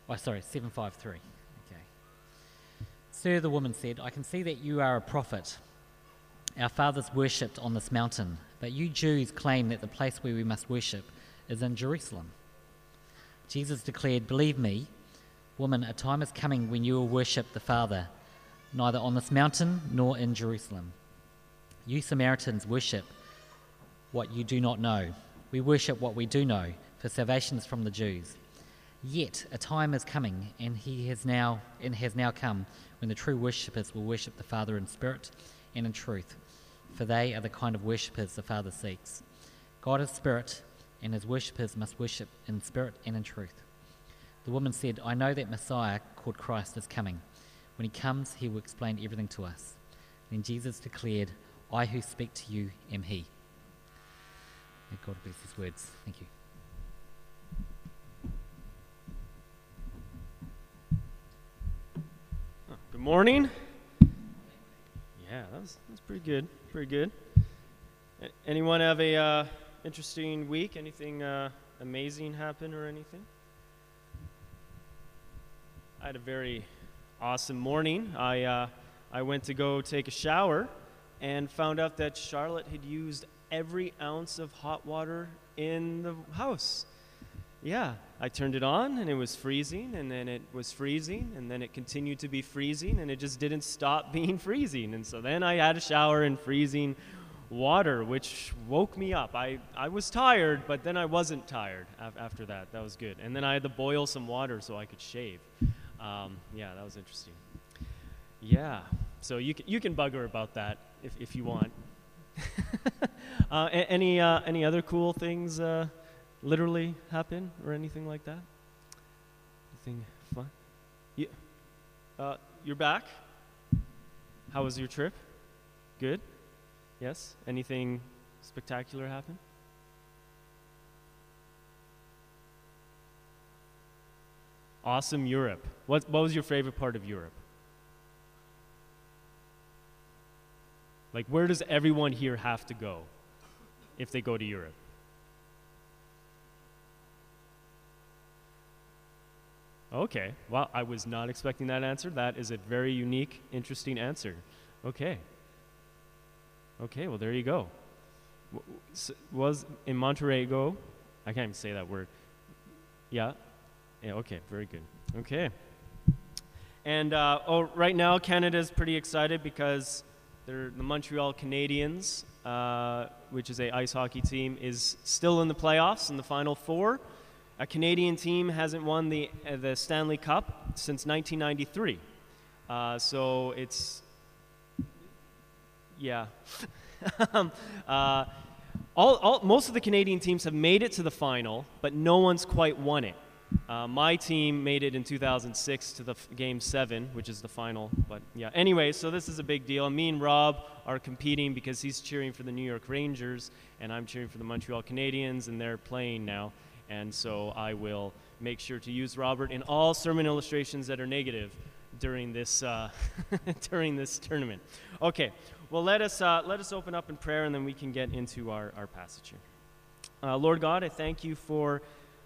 Oh, sorry, 753. Okay. Sir, the woman said, I can see that you are a prophet. Our fathers worshipped on this mountain, but you Jews claim that the place where we must worship is in Jerusalem. Jesus declared, Believe me, woman, a time is coming when you will worship the Father, neither on this mountain nor in Jerusalem. You Samaritans worship what you do not know. We worship what we do know, for salvation is from the Jews. Yet a time is coming, and has now come, when the true worshippers will worship the Father in spirit and in truth, for they are the kind of worshippers the Father seeks. God is spirit, and his worshippers must worship in spirit and in truth. The woman said, I know that Messiah, called Christ, is coming. When he comes, he will explain everything to us. Then Jesus declared, I who speak to you am he. May God bless his words. Thank you. Good morning. Yeah, that's pretty good. Pretty good. Anyone have a interesting week? Anything amazing happen or anything? I had a very awesome morning. I went to go take a shower and found out that Charlotte had used every ounce of hot water in the house. Yeah, I turned it on and it was freezing, and then it was freezing, and then it continued to be freezing, and it just didn't stop being freezing. And so then I had a shower in freezing water, which woke me up. I was tired, but then I wasn't tired after that. That was good. And then I had to boil some water so I could shave. Yeah, that was interesting. Yeah, so you can bug her about that if you want. Any other cool things literally happen or anything like that? Anything fun? Yeah. You're back? How was your trip? Good? Yes? Anything spectacular happen? Awesome Europe. What was your favorite part of Europe? Like, where does everyone here have to go if they go to Europe? Okay. Well, I was not expecting that answer. That is a very unique, interesting answer. Okay. Okay, well, there you go. Was in Monterrey, I can't even say that word. Yeah? Yeah, okay, very good. Okay. And right now, Canada's pretty excited because the Montreal Canadiens, which is an ice hockey team, is still in the playoffs in the Final Four. A Canadian team hasn't won the Stanley Cup since 1993. So it's, yeah. Most of the Canadian teams have made it to the final, but no one's quite won it. My team made it in 2006 to the Game 7, which is the final. But yeah, anyway, so this is a big deal. Me and Rob are competing because he's cheering for the New York Rangers, and I'm cheering for the Montreal Canadiens, and they're playing now. And so I will make sure to use Robert in all sermon illustrations that are negative during this during this tournament. Okay, well, let us open up in prayer, and then we can get into our passage here. Lord God, I thank you for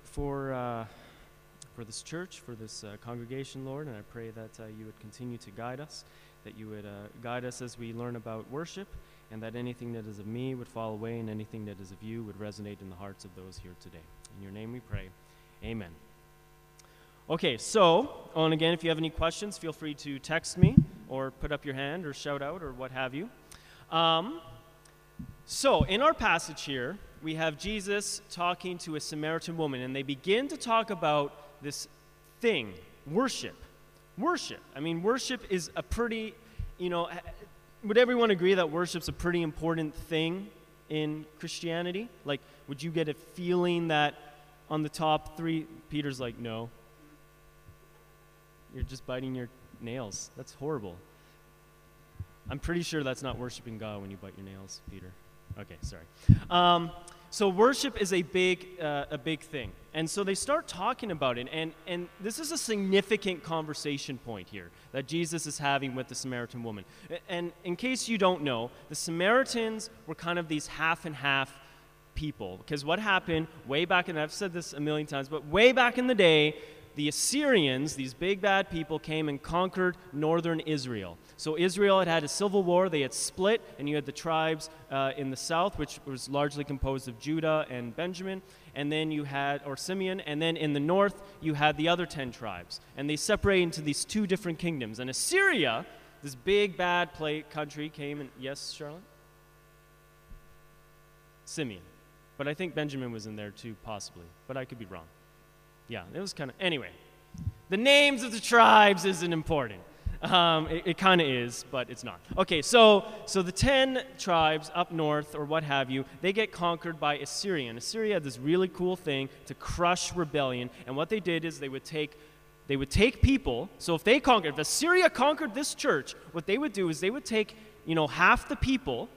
this church, for this congregation, Lord, and I pray that you would continue to guide us, that you would guide us as we learn about worship, and that anything that is of me would fall away, and anything that is of you would resonate in the hearts of those here today. In your name we pray. Amen. Okay, so, and again, if you have any questions, feel free to text me or put up your hand or shout out or what have you. So, in our passage here, we have Jesus talking to a Samaritan woman, and they begin to talk about this thing, worship. Worship. I mean, worship is a pretty, would everyone agree that worship's a pretty important thing in Christianity? Like, would you get a feeling that on the top three, Peter's like, no. You're just biting your nails. That's horrible. I'm pretty sure that's not worshiping God when you bite your nails, Peter. Okay, sorry. So worship is a big thing. And so they start talking about it. And this is a significant conversation point here that Jesus is having with the Samaritan woman. And in case you don't know, the Samaritans were kind of these half and half people. Because what happened way back, and I've said this a million times, but way back in the day, the Assyrians, these big bad people, came and conquered northern Israel. So Israel had a civil war. They had split, and you had the tribes in the south, which was largely composed of Judah and Benjamin, and then you had, or Simeon, and then in the north, you had the other 10 tribes. And they separated into these two different kingdoms. And Assyria, this big bad country, came and, yes, Charlotte? Simeon. But I think Benjamin was in there too, possibly. But I could be wrong. Yeah, it was kind of... Anyway, the names of the tribes isn't important. It kind of is, but it's not. Okay, so the 10 tribes up north, or what have you, they get conquered by Assyria. And Assyria had this really cool thing to crush rebellion. And what they did is they would take people. So if Assyria conquered this church, what they would do is they would take, half the people.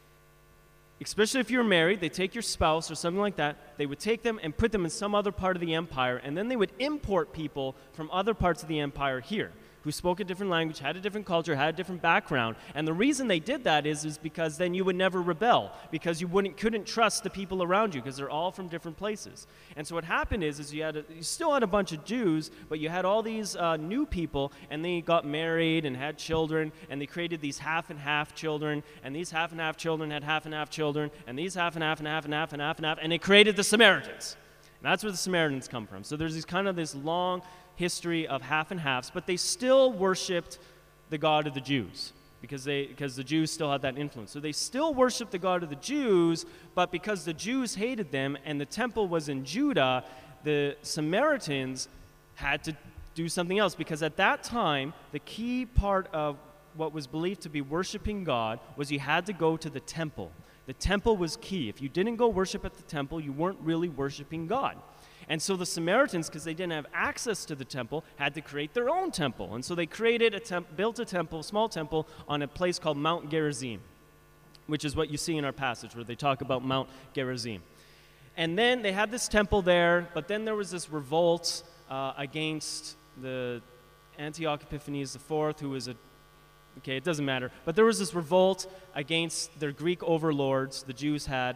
Especially if you're married, they take your spouse or something like that. They would take them and put them in some other part of the empire, and then they would import people from other parts of the empire here who spoke a different language, had a different culture, had a different background. And the reason they did that is because then you would never rebel, because you couldn't trust the people around you, because they're all from different places. And so what happened is you still had a bunch of Jews, but you had all these new people, and they got married and had children, and they created these half and half children, and these half and half children had half and half children, and these half and half and half and half and half and half, and it created the Samaritans. And that's where the Samaritans come from. So there's this long history of half and halves, but they still worshipped the God of the Jews because the Jews still had that influence. So they still worshiped the God of the Jews, but because the Jews hated them and the temple was in Judah, the Samaritans had to do something else, because at that time, the key part of what was believed to be worshiping God was you had to go to the temple. The temple was key. If you didn't go worship at the temple, you weren't really worshiping God. And so the Samaritans, because they didn't have access to the temple, had to create their own temple. And so they built a small temple on a place called Mount Gerizim, which is what you see in our passage where they talk about Mount Gerizim. And then they had this temple there, but then there was this revolt against the Antioch Epiphanes IV, who was it doesn't matter. But there was this revolt against their Greek overlords, the Jews had,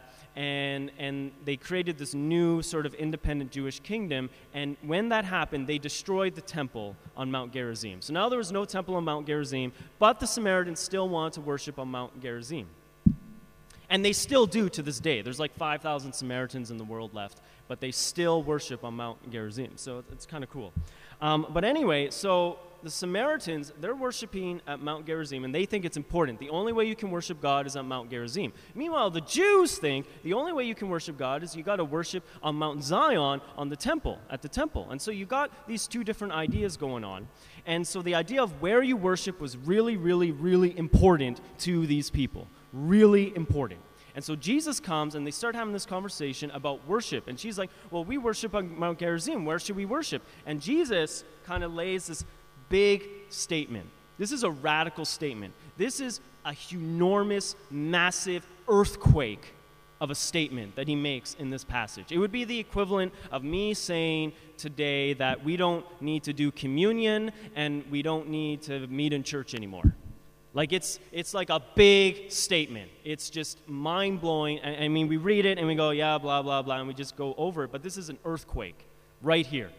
and they created this new sort of independent Jewish kingdom. And when that happened, they destroyed the temple on Mount Gerizim. So now there was no temple on Mount Gerizim, but the Samaritans still wanted to worship on Mount Gerizim. And they still do to this day. There's like 5,000 Samaritans in the world left, but they still worship on Mount Gerizim. So it's kind of cool. But anyway, so the Samaritans, they're worshiping at Mount Gerizim, and they think it's important. The only way you can worship God is at Mount Gerizim. Meanwhile, the Jews think the only way you can worship God is you got to worship on Mount Zion at the temple. And so you got these two different ideas going on. And so the idea of where you worship was really, really, really important to these people. Really important. And so Jesus comes, and they start having this conversation about worship. And she's like, well, we worship on Mount Gerizim. Where should we worship? And Jesus kind of lays this big statement. This is a radical statement. This is a enormous, massive earthquake of a statement that he makes in this passage. It would be the equivalent of me saying today that we don't need to do communion and we don't need to meet in church anymore. Like it's like a big statement. It's just mind-blowing. I mean, we read it and we go, yeah, blah, blah, blah, and we just go over it. But this is an earthquake right here.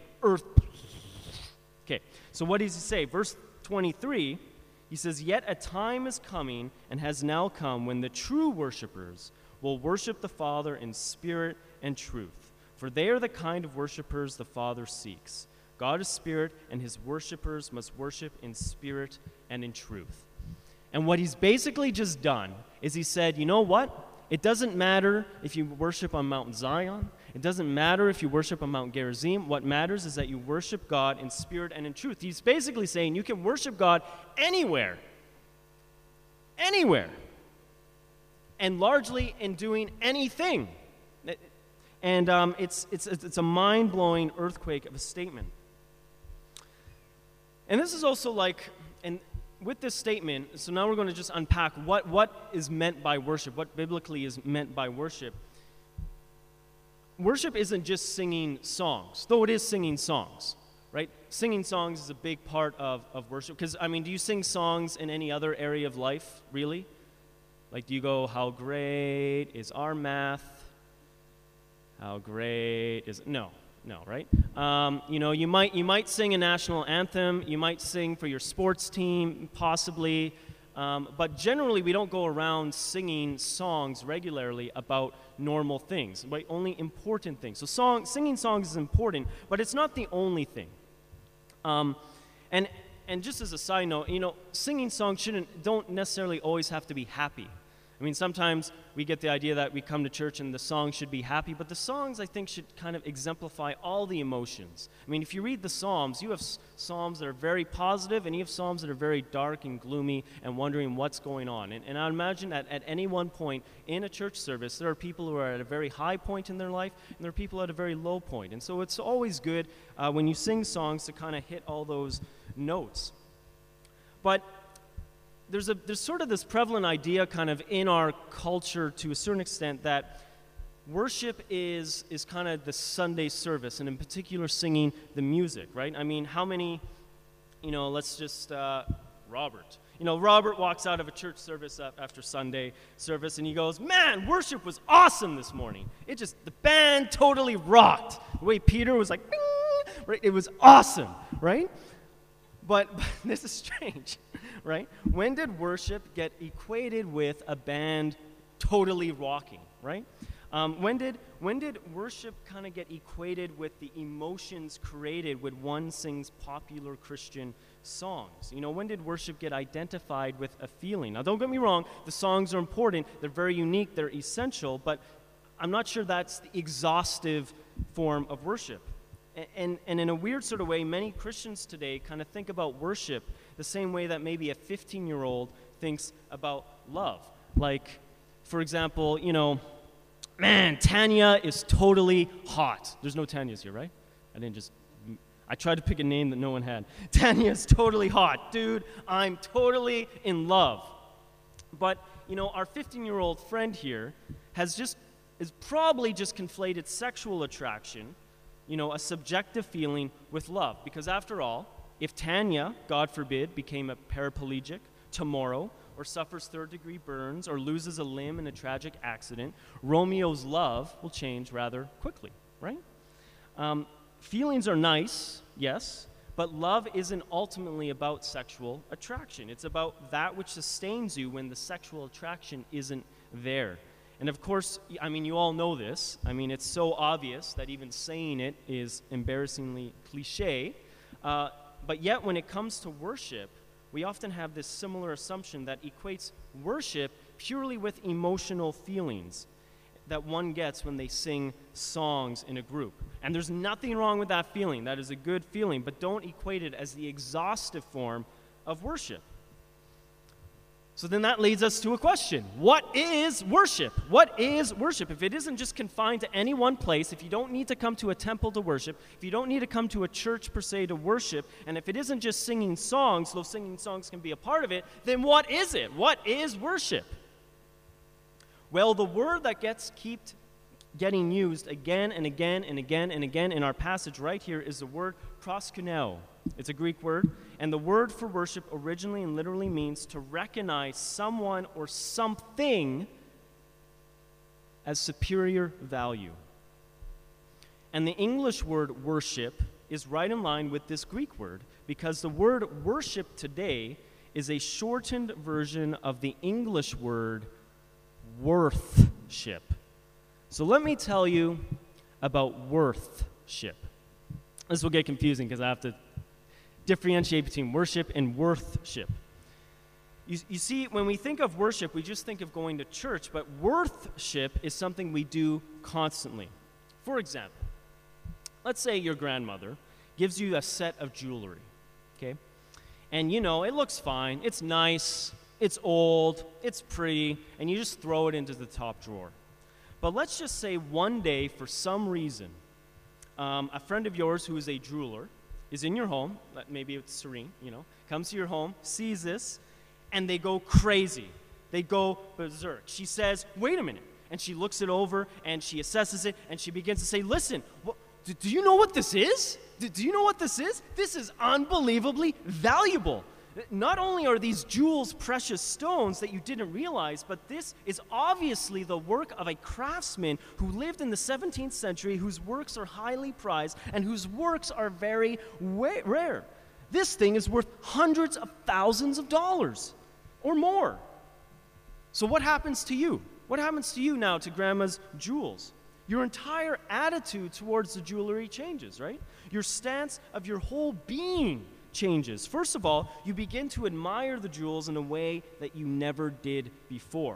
Okay, so what does he say? Verse 23, he says, yet a time is coming and has now come when the true worshipers will worship the Father in spirit and truth. For they are the kind of worshipers the Father seeks. God is spirit, and his worshipers must worship in spirit and in truth. And what he's basically just done is he said, you know what? It doesn't matter if you worship on Mount Zion. It doesn't matter if you worship on Mount Gerizim. What matters is that you worship God in spirit and in truth. He's basically saying you can worship God anywhere. Anywhere. And largely in doing anything. And it's a mind-blowing earthquake of a statement. And this is also like, and with this statement, so now we're going to just unpack what is meant by worship, what biblically is meant by worship. Worship isn't just singing songs, though it is singing songs, right? Singing songs is a big part of worship. Because, I mean, do you sing songs in any other area of life, really? Like, do you go, how great is our math? How great is... No. No, right? You might sing a national anthem. You might sing for your sports team, possibly. But generally, we don't go around singing songs regularly about normal things, right? Only important things. So singing songs is important, but it's not the only thing. And just as a side note, singing songs don't necessarily always have to be happy. I mean, sometimes we get the idea that we come to church and the songs should be happy, but the songs, I think, should kind of exemplify all the emotions. I mean, if you read the Psalms, you have Psalms that are very positive, and you have Psalms that are very dark and gloomy and wondering what's going on. And I imagine that at any one point in a church service, there are people who are at a very high point in their life, and there are people at a very low point. And so it's always good when you sing songs to kind of hit all those notes. But there's sort of this prevalent idea kind of in our culture to a certain extent that worship is kind of the Sunday service, and in particular singing the music, right? I mean, how many, let's just, Robert. Robert walks out of a church service after Sunday service, and he goes, man, worship was awesome this morning. The band totally rocked. The way Peter was like, bing, right? It was awesome, right? But this is strange, right? When did worship get equated with a band totally rocking, right? When did worship kind of get equated with the emotions created when one sings popular Christian songs? When did worship get identified with a feeling? Now, don't get me wrong, the songs are important, they're very unique, they're essential, but I'm not sure that's the exhaustive form of worship. And in a weird sort of way, many Christians today kind of think about worship the same way that maybe a 15-year-old thinks about love. Like, for example, man, Tanya is totally hot. There's no Tanyas here, right? I tried to pick a name that no one had. Tanya is totally hot. Dude, I'm totally in love. But, our 15-year-old friend here is probably just conflated sexual attraction, a subjective feeling with love. Because after all, if Tanya, God forbid, became a paraplegic tomorrow, or suffers third-degree burns, or loses a limb in a tragic accident, Romeo's love will change rather quickly, right? Feelings are nice, yes, but love isn't ultimately about sexual attraction. It's about that which sustains you when the sexual attraction isn't there. And of course, you all know this. It's so obvious that even saying it is embarrassingly cliche. But yet, when it comes to worship, we often have this similar assumption that equates worship purely with emotional feelings that one gets when they sing songs in a group. And there's nothing wrong with that feeling. That is a good feeling, but don't equate it as the exhaustive form of worship. So then that leads us to a question. What is worship? What is worship? If it isn't just confined to any one place, if you don't need to come to a temple to worship, if you don't need to come to a church per se to worship, and if it isn't just singing songs, though singing songs can be a part of it, then what is it? What is worship? Well, the word that keeps getting used again and again and again and again in our passage right here is the word proskuneo. It's a Greek word, and the word for worship originally and literally means to recognize someone or something as superior value. And the English word worship is right in line with this Greek word, because the word worship today is a shortened version of the English word worthship. So let me tell you about worthship. This will get confusing because I have to differentiate between worship and worthship. You see, when we think of worship, we just think of going to church, but worthship is something we do constantly. For example, let's say your grandmother gives you a set of jewelry, okay? And it looks fine, it's nice, it's old, it's pretty, and you just throw it into the top drawer. But let's just say one day, for some reason, a friend of yours who is a jeweler is in your home, maybe it's Serene, comes to your home, sees this, and they go crazy. They go berserk. She says, wait a minute. And she looks it over, and she assesses it, and she begins to say, listen, do you know what this is? Do you know what this is? This is unbelievably valuable. Not only are these jewels precious stones that you didn't realize, but this is obviously the work of a craftsman who lived in the 17th century, whose works are highly prized and whose works are very rare. This thing is worth hundreds of thousands of dollars or more. So what happens to you? What happens to you now to Grandma's jewels? Your entire attitude towards the jewelry changes, right? Your stance of your whole being changes. First of all, you begin to admire the jewels in a way that you never did before.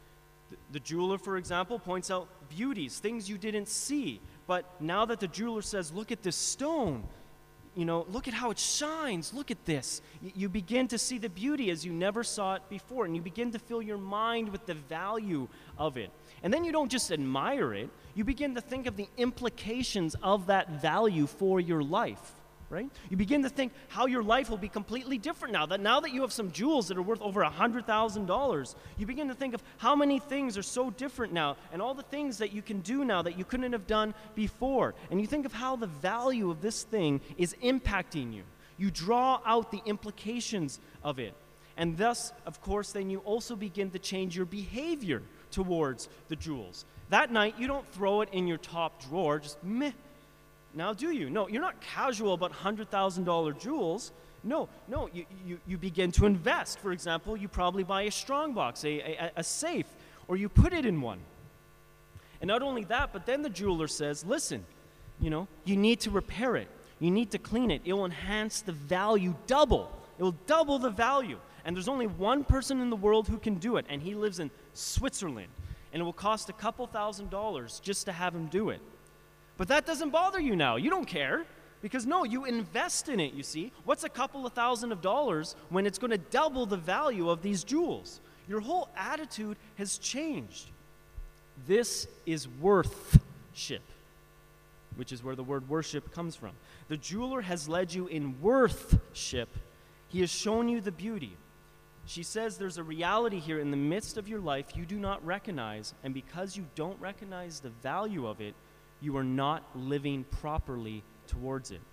The jeweler, for example, points out beauties, things you didn't see. But now that the jeweler says, look at this stone, look at how it shines, look at this. You begin to see the beauty as you never saw it before, and you begin to fill your mind with the value of it. And then you don't just admire it, you begin to think of the implications of that value for your life, right? You begin to think how your life will be completely different now that you have some jewels that are worth over $100,000. You begin to think of how many things are so different now and all the things that you can do now that you couldn't have done before. And you think of how the value of this thing is impacting you. You draw out the implications of it. And thus, of course, then you also begin to change your behavior towards the jewels. That night, you don't throw it in your top drawer, just meh. Now do you? No, you're not casual about $100,000 jewels. No, you begin to invest. For example, you probably buy a strongbox, a safe, or you put it in one. And not only that, but then the jeweler says, listen, you need to repair it. You need to clean it. It will enhance the value double. It will double the value. And there's only one person in the world who can do it, and he lives in Switzerland. And it will cost a couple $1,000s just to have him do it. But that doesn't bother you now. You don't care. Because no, you invest in it, you see. What's a couple of $1,000s when it's going to double the value of these jewels? Your whole attitude has changed. This is worthship, which is where the word worship comes from. The jeweler has led you in worthship. He has shown you the beauty. She says there's a reality here in the midst of your life you do not recognize, and because you don't recognize the value of it, you are not living properly towards it.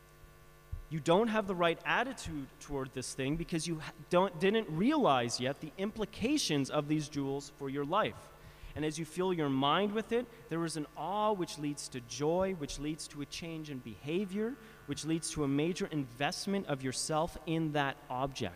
You don't have the right attitude toward this thing because you didn't realize yet the implications of these jewels for your life. And as you fill your mind with it, there is an awe which leads to joy, which leads to a change in behavior, which leads to a major investment of yourself in that object.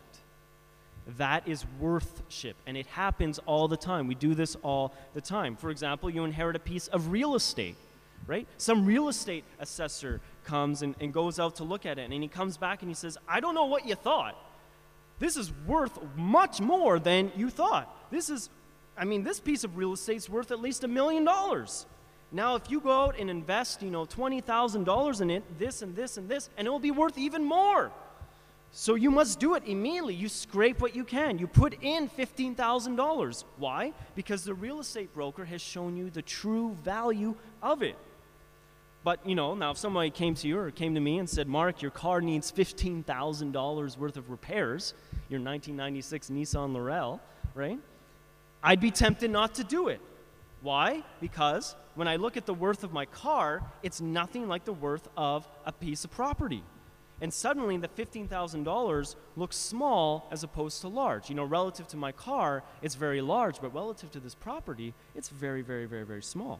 That is worthship, and it happens all the time. We do this all the time. For example, you inherit a piece of real estate, right? Some real estate assessor comes and goes out to look at it, and he comes back and he says, I don't know what you thought. This is worth much more than you thought. This piece of real estate's worth at least $1 million. Now, if you go out and invest, $20,000 in it, this and this and this, and it will be worth even more. So you must do it immediately. You scrape what you can. You put in $15,000. Why? Because the real estate broker has shown you the true value of it. But, now if somebody came to you or came to me and said, Mark, your car needs $15,000 worth of repairs, your 1996 Nissan Laurel, right? I'd be tempted not to do it. Why? Because when I look at the worth of my car, it's nothing like the worth of a piece of property. And suddenly the $15,000 looks small as opposed to large. Relative to my car, it's very large, but relative to this property, it's very, very, very, very small.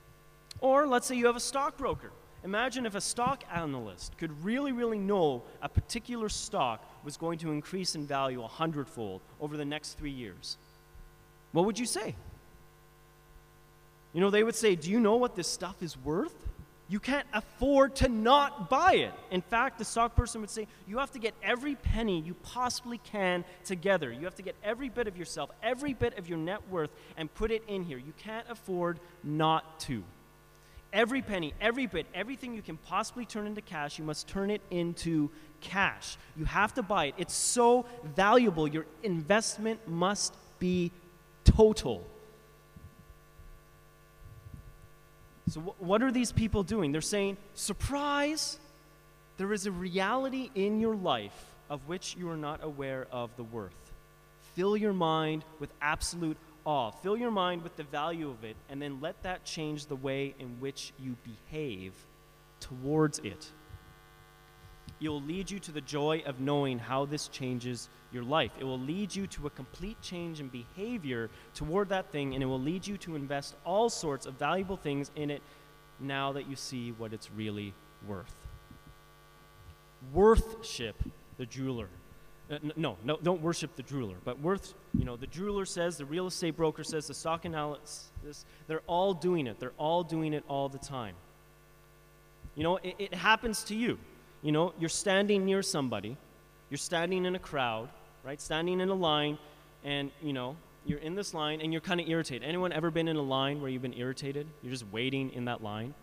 Or let's say you have a stockbroker. Imagine if a stock analyst could really, really know a particular stock was going to increase in value 100-fold over the next 3 years. What would you say? They would say, do you know what this stuff is worth? You can't afford to not buy it. In fact, the stock person would say, you have to get every penny you possibly can together. You have to get every bit of yourself, every bit of your net worth, and put it in here. You can't afford not to. Every penny, every bit, everything you can possibly turn into cash, you must turn it into cash. You have to buy it. It's so valuable. Your investment must be total. So what are these people doing? They're saying, surprise, there is a reality in your life of which you are not aware of the worth. Fill your mind with absolute awe. Fill your mind with the value of it, and then let that change the way in which you behave towards it. it will lead you to the joy of knowing how this changes your life. It will lead you to a complete change in behavior toward that thing, and it will lead you to invest all sorts of valuable things in it now that you see what it's really worth. Worthship the jeweler. No, don't worship the jeweler, but the jeweler says, the real estate broker says, the stock analyst, they're all doing it. They're all doing it all the time. It happens to you. You're standing near somebody, you're standing in a crowd, right? Standing in a line, and, you're in this line, and you're kind of irritated. Anyone ever been in a line where you've been irritated? You're just waiting in that line?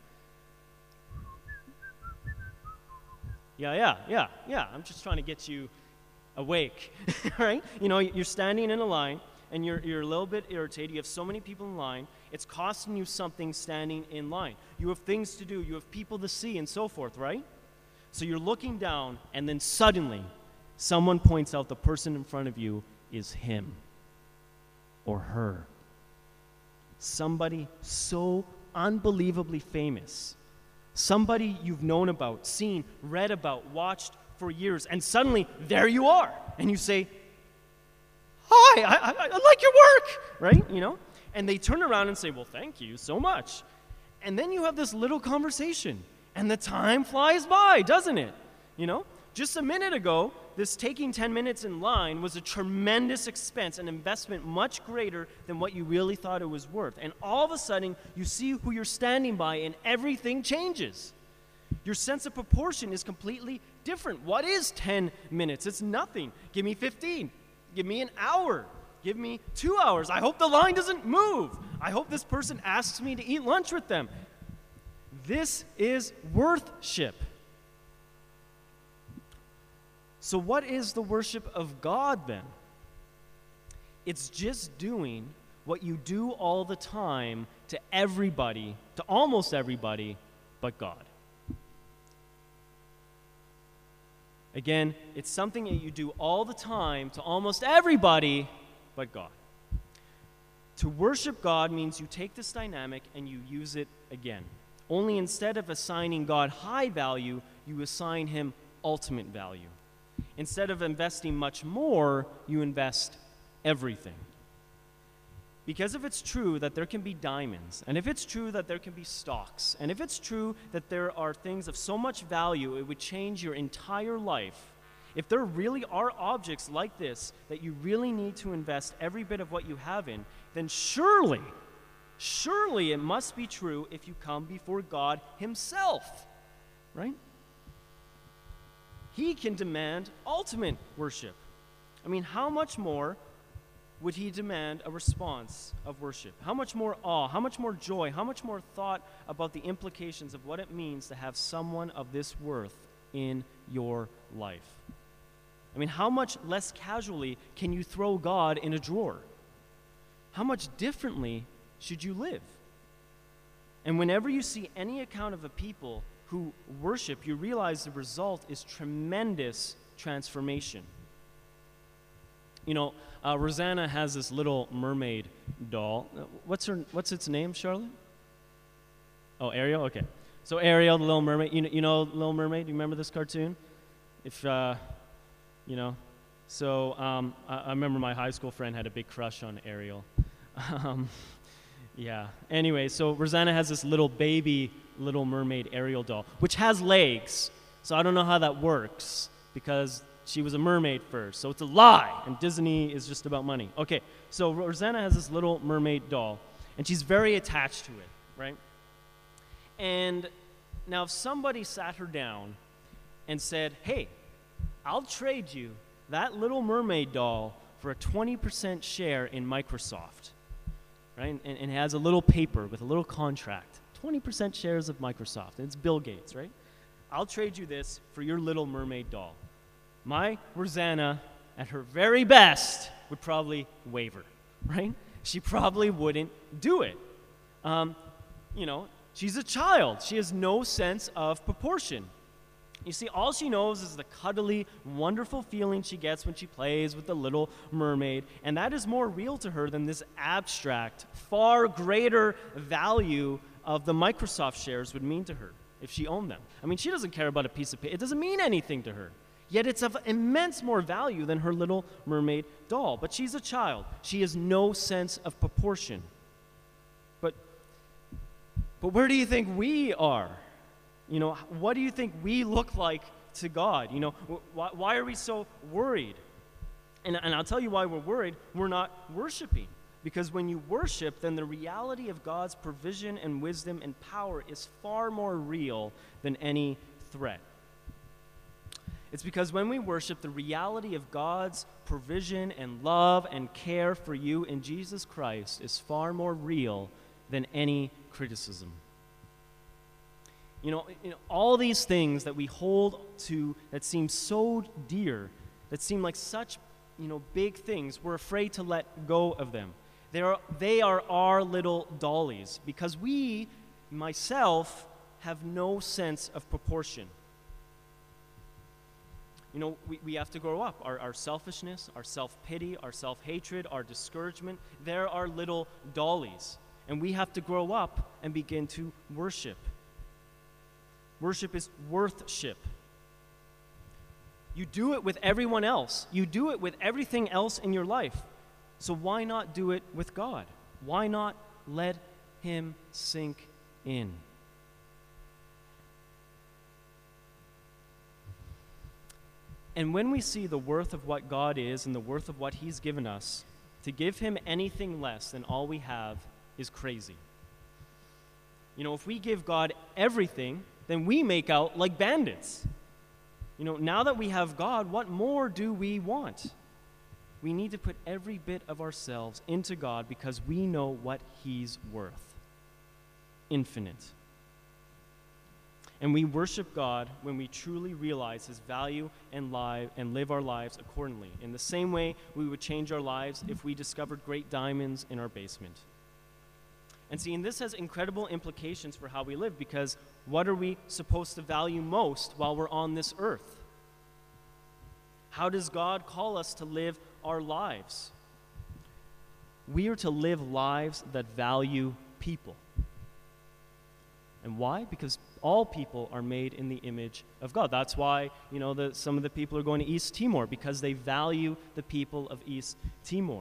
Yeah. I'm just trying to get you awake, right? You're standing in a line, and you're a little bit irritated. You have so many people in line. It's costing you something standing in line. You have things to do. You have people to see and so forth, right? So you're looking down, and then suddenly someone points out the person in front of you is him or her. Somebody so unbelievably famous. Somebody you've known about, seen, read about, watched for years, and suddenly there you are, and you say, "Hi, I like your work," right? And they turn around and say, "Well, thank you so much." And then you have this little conversation, and the time flies by, doesn't it? Just a minute ago, this taking 10 minutes in line was a tremendous expense, an investment much greater than what you really thought it was worth. And all of a sudden, you see who you're standing by, and everything changes. Your sense of proportion is completely different. What is 10 minutes? It's nothing. Give me 15. Give me an hour. Give me 2 hours. I hope the line doesn't move. I hope this person asks me to eat lunch with them. This is worthship. So what is the worship of God then? It's just doing what you do all the time to everybody, to almost everybody, but God. Again, it's something that you do all the time to almost everybody but God. To worship God means you take this dynamic and you use it again. Only instead of assigning God high value, you assign him ultimate value. Instead of investing much more, you invest everything. Because if it's true that there can be diamonds, and if it's true that there can be stocks, and if it's true that there are things of so much value it would change your entire life, if there really are objects like this that you really need to invest every bit of what you have in, then surely it must be true if you come before God himself, right? He can demand ultimate worship. How much more would he demand a response of worship? How much more awe, how much more joy, how much more thought about the implications of what it means to have someone of this worth in your life? How much less casually can you throw God in a drawer? How much differently should you live? And whenever you see any account of a people who worship, you realize the result is tremendous transformation. Rosanna has this little mermaid doll. What's its name, Charlotte? Oh, Ariel? Okay. So Ariel, the Little Mermaid. You know Little Mermaid? Do you remember this cartoon? I remember my high school friend had a big crush on Ariel. Yeah. Anyway, so Rosanna has this little baby Little Mermaid Ariel doll, which has legs. So I don't know how that works, because she was a mermaid first. So it's a lie, and Disney is just about money. Okay, so Rosanna has this Little Mermaid doll, and she's very attached to it, right? And now if somebody sat her down and said, "Hey, I'll trade you that Little Mermaid doll for a 20% share in Microsoft," right? And it has a little paper with a little contract. 20% shares of Microsoft. And it's Bill Gates, right? "I'll trade you this for your Little Mermaid doll." My Rosanna, at her very best, would probably waver, right? She probably wouldn't do it. She's a child. She has no sense of proportion. You see, all she knows is the cuddly, wonderful feeling she gets when she plays with the Little Mermaid, and that is more real to her than this abstract, far greater value of the Microsoft shares would mean to her. if she owned them. I mean, she doesn't care about a piece of paper. It doesn't mean anything to her. Yet it's of immense more value than her little mermaid doll. But she's a child. She has no sense of proportion. But where do you think we are? You know, what do you think we look like to God? You know, why are we so worried? And I'll tell you why we're worried. We're not worshiping. Because when you worship, then the reality of God's provision and wisdom and power is far more real than any threat. It's because when we worship, the reality of God's provision and love and care for you in Jesus Christ is far more real than any criticism. You know, all these things that we hold to that seem so dear, that seem like such, big things, we're afraid to let go of them. They are our little dollies because myself, have no sense of proportion. You know, we have to grow up. Our selfishness, our self-pity, our self-hatred, our discouragement, they're our little dollies. And we have to grow up and begin to worship. Worship is worthship. You do it with everyone else. You do it with everything else in your life. So why not do it with God? Why not let Him sink in? And when we see the worth of what God is and the worth of what He's given us, to give Him anything less than all we have is crazy. You know, if we give God everything, then we make out like bandits. You know, now that we have God, what more do we want? We need to put every bit of ourselves into God because we know what He's worth. Infinite. And we worship God when we truly realize His value and live our lives accordingly. In the same way we would change our lives if we discovered great diamonds in our basement. And see, and this has incredible implications for how we live, because what are we supposed to value most while we're on this earth? How does God call us to live our lives? We are to live lives that value people. And why? Because all people are made in the image of God. That's why, some of the people are going to East Timor, because they value the people of East Timor.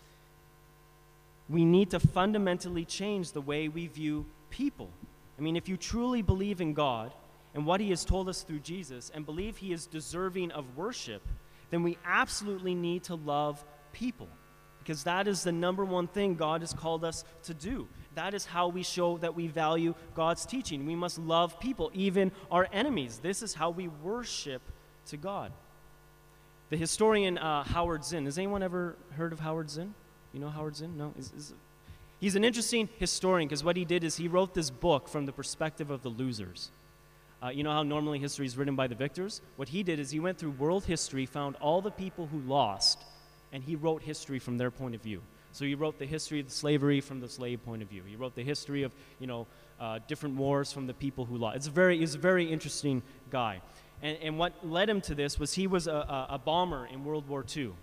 We need to fundamentally change the way we view people. I mean, if you truly believe in God and what He has told us through Jesus and believe He is deserving of worship, then we absolutely need to love people, because that is the number one thing God has called us to do. That is how we show that we value God's teaching. We must love people, even our enemies. This is how we worship to God. The historian Howard Zinn, has anyone ever heard of Howard Zinn? You know Howard Zinn? No? He's an interesting historian, because what he did is he wrote this book from the perspective of the losers. You know how normally history is written by the victors? What he did is he went through world history, found all the people who lost, and he wrote history from their point of view. So he wrote the history of slavery from the slave point of view. He wrote the history of, different wars from the people who lost. He's a very interesting guy. And what led him to this was he was a bomber in World War II.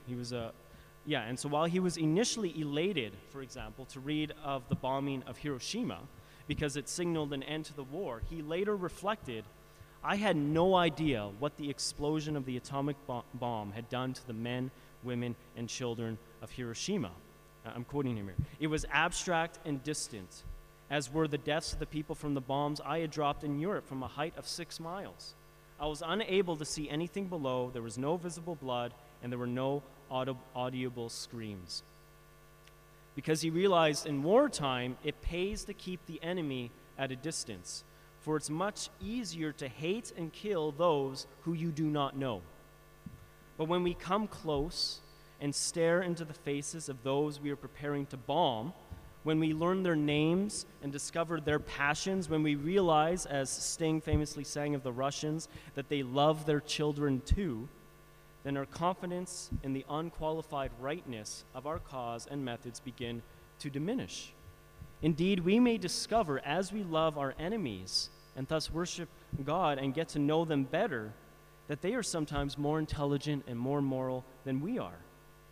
And so while he was initially elated, for example, to read of the bombing of Hiroshima, because it signaled an end to the war, he later reflected, I had no idea what the explosion of the atomic bomb had done to the men, women, and children of Hiroshima. I'm quoting him here. It was abstract and distant, as were the deaths of the people from the bombs I had dropped in Europe from a height of 6 miles. I was unable to see anything below. There was no visible blood, and there were no audible screams. Because he realized in wartime, it pays to keep the enemy at a distance, for it's much easier to hate and kill those who you do not know. But when we come close and stare into the faces of those we are preparing to bomb, when we learn their names and discover their passions, when we realize, as Sting famously sang of the Russians, that they love their children too, then our confidence in the unqualified rightness of our cause and methods begin to diminish. Indeed, we may discover as we love our enemies and thus worship God and get to know them better, that they are sometimes more intelligent and more moral than we are.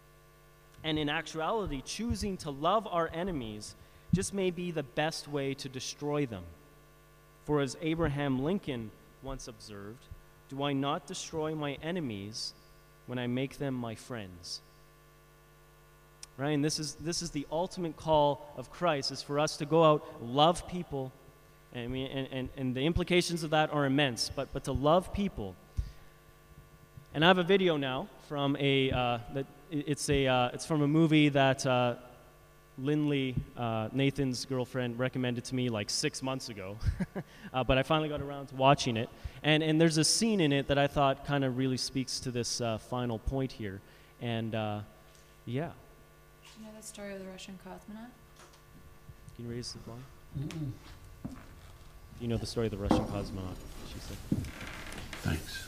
And in actuality, choosing to love our enemies just may be the best way to destroy them. For as Abraham Lincoln once observed, do I not destroy my enemies when I make them my friends? Right? And this is the ultimate call of Christ, is for us to go out, love people, and the implications of that are immense, but to love people. And I have a video now from it's from a movie that Lindley, Nathan's girlfriend, recommended to me like 6 months ago, but I finally got around to watching it. And there's a scene in it that I thought kind of really speaks to this final point here. And yeah. You know the story of the Russian cosmonaut? Can you raise the volume? You know the story of the Russian cosmonaut, she said. Thanks.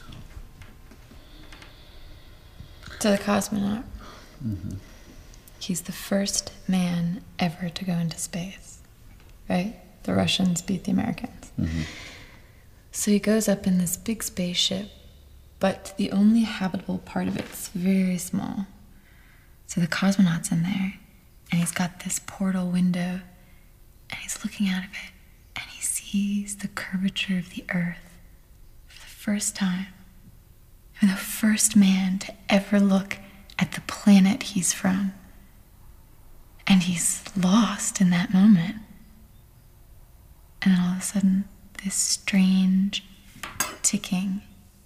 So the cosmonaut, he's the first man ever to go into space, right? The Russians beat the Americans. So he goes up in this big spaceship, but the only habitable part of it's very small. So the cosmonaut's in there, and he's got this portal window, and he's looking out of it, and he sees the curvature of the Earth for the first time. And the first man to ever look at the planet he's from. And he's lost in that moment. And then all of a sudden, this strange ticking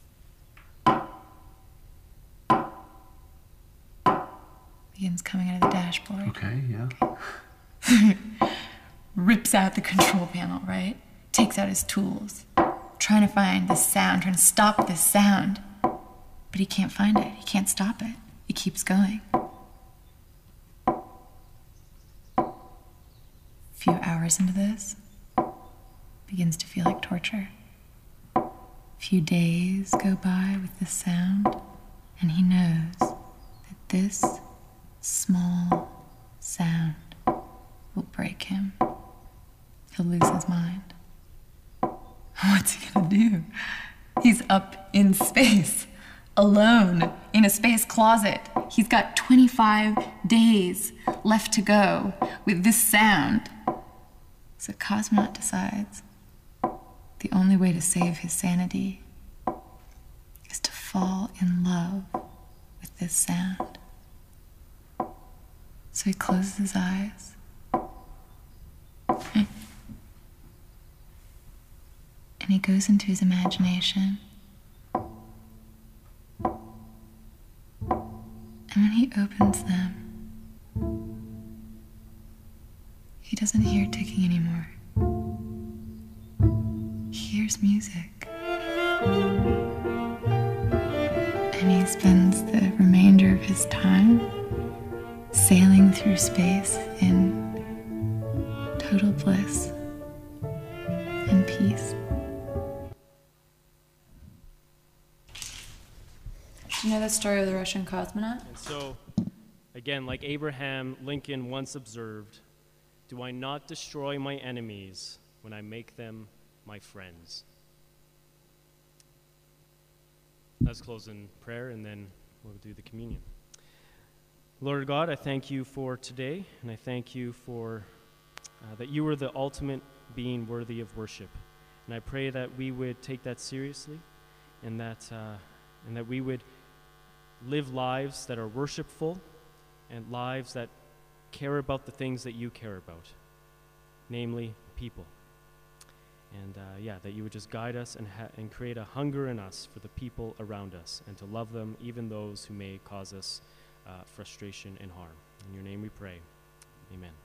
begins coming out of the dashboard. Okay, yeah. Rips out the control panel, right? Takes out his tools. Trying to find the sound, trying to stop this sound. But he can't find it. He can't stop it. It keeps going. A few hours into this, begins to feel like torture. A few days go by with this sound, and he knows that this small sound will break him. He'll lose his mind. What's he gonna do? He's up in space, alone, in a space closet. He's got 25 days left to go with this sound. So Cosmonaut decides the only way to save his sanity is to fall in love with this sound. So he closes his eyes. And he goes into his imagination. And when he opens them, he doesn't hear ticking anymore. He hears music. And he spends the remainder of his time sailing through space in total bliss and peace. You know the story of the Russian cosmonaut? And so, again, like Abraham Lincoln once observed, do I not destroy my enemies when I make them my friends? Let's close in prayer, and then we'll do the communion. Lord God, I thank you for today, and I thank you for that you are the ultimate being worthy of worship. And I pray that we would take that seriously, and that we would live lives that are worshipful and lives that care about the things that you care about, namely people. And that you would just guide us and create a hunger in us for the people around us, and to love them, even those who may cause us frustration and harm. In your name we pray. Amen.